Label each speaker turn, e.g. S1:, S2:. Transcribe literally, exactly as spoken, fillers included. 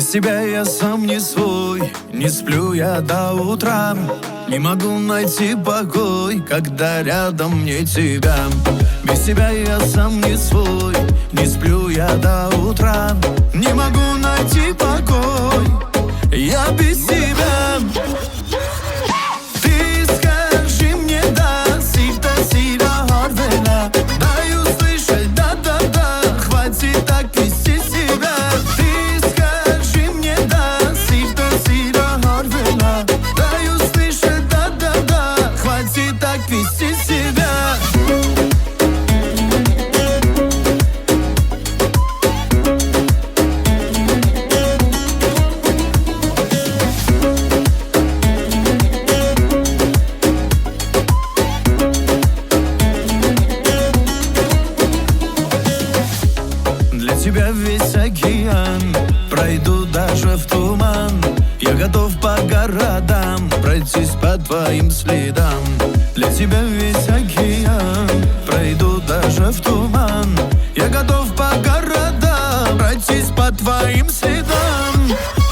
S1: Без тебя я сам не свой, не сплю я до утра. Не могу найти покой, когда рядом не тебя. Без тебя я сам не свой, не сплю я до утра. Не могу найти покой, я без тебя. Ты скажи мне да, сильно, сильно гордена. Дай услышать да-да-да, хватит так вести себя. Ты скажи мне да, сильно, сильно гордена. Дай услышать да-да-да, хватит так вести себя. Для тебя весь океан, пройду даже в туман. Я готов по городам пройтись по твоим следам. Для тебя весь океан, пройду даже в туман. Я готов по городам пройтись по твоим следам.